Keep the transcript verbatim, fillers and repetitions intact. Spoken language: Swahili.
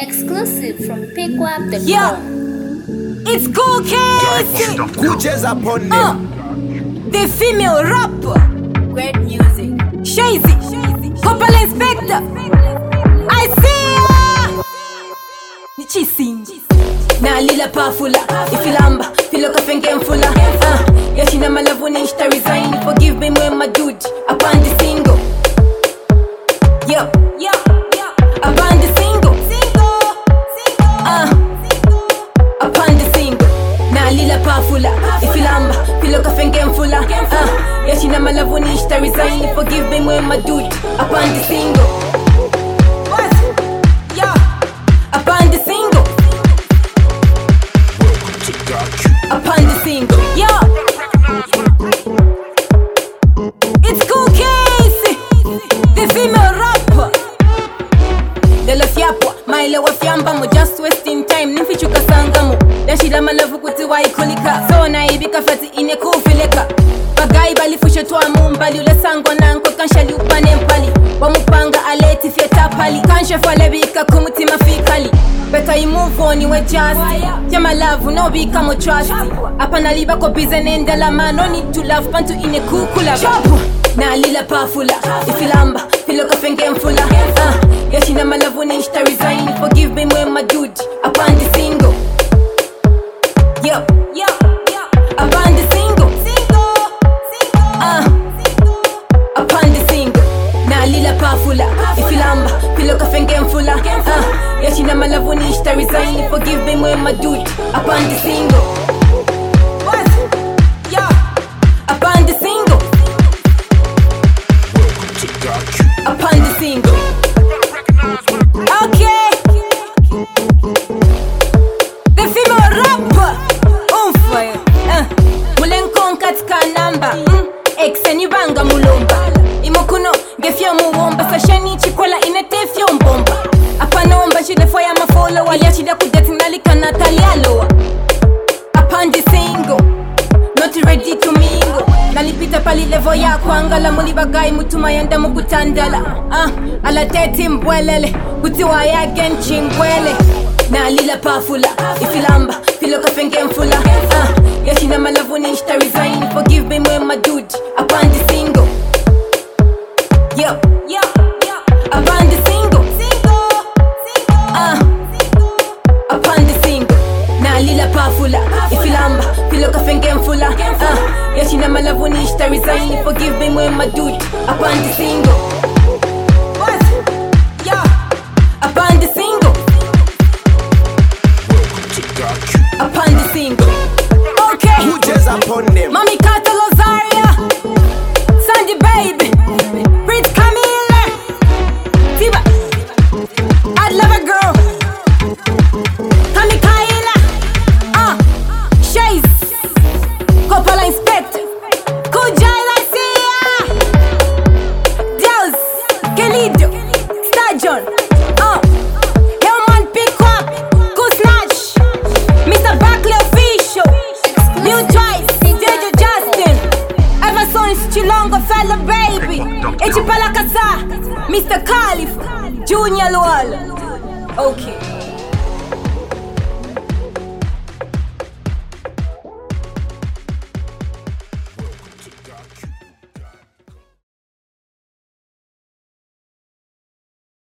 Exclusive from Pickwap dot com. Yeah, it's Cool Case. Kucheza upon them. Uh, the female rapper. Great music. Shazy. Couple Inspector. I see ya. Ni chisinji. Na lila pafula. Ifilamba. Filoka fenge mfula. Uh, yashina malavu ni insta resign. Forgive me when my dude. Upon the single. Yeah. Yeah. Upon the single. Uh, upon the single. Na lila pafula. Ifilamba. Filoka fenge mfula. Uh, yashina malavu ni insta resign. Forgive me when my dude. Upon the single. What? Yeah. Upon the single. Upon the single. Yeah. It's Cool Case. The female rapper. Dela fiapwa, maile wa fiamba mo just wasting time. Nimfichuka sangamo. Yashida malavu kuti wa ikonika. So na ibika fati ine kufileka. Bagai bali fushe tuwa mumbali. Ule sango nanko kanshali upane mpali. Wamupanga aleti fieta pali. Kanshe falebika kumuti mafikali. Better you move on, you just. Yeah, my love, no be come trust. Apana liba ko bizen endela man. No need to love, pantu ine kukula. Chop! Na lila pafula. Ifilamba, filoka fenge mfula. Uh, yashina malavu ni insta resign. Forgive me when my dude. Upon the single. Yeah, yeah, yeah. Upon the single. Uh, upon the single. Na lila pafula. Ifilamba, filoka fenge mfula. Uh, yashina malavu ni insta resign. Forgive me when my dude. Upon the single. What? Yeah. Upon the single. Upon the single. Okay. The female rapper. On fire. Uh. Mulenkon katika namba. Mm. Exeni banga mulomba. Imokuno gefia muwomba. Sashani chikwela inetefio mbomba. Apanomba shide foya mafolo. Waliachida kudeti nalika Natalia loa. Upon the single. Not ready to mingle. Nalipita pali levo ya kwangala. Muli bagai mutuma yanda mukutandala. Ah, ala teti mbwelele. Utiwa ya genchi mbwele. Na lila pafula. Ifilamba, filoka fenge mfula. Ah, yashina malavu ni insta resign. Forgive me when my dude. Upon the single. Yeah, yeah, yeah. Upon the single. Ah, upon the single. Na lila pafula. Ifilamba, filoka fenge mfula. Ah, yashina malavu ni insta resign. Forgive me when my dude. Upon the single. What? Yeah. Upon the single. Upon the single. Okay. Kucheza upon them. Mami Kata Lozaria. Sandy Baby. Prince Camille. Tiba. I love a girl. Kami Kaila. Ah. Shays. Couple Inspector. Kujala Sia. Dels. Kelido. Stajon. Ah. Hellman Pickwap. Kusnatch. Mister Buckley Official. New Choice. Dejo Justin. Everson Chilongo Fella Baby. Echipala Kasa. Mister Khalifa. Junior Lual. Okay.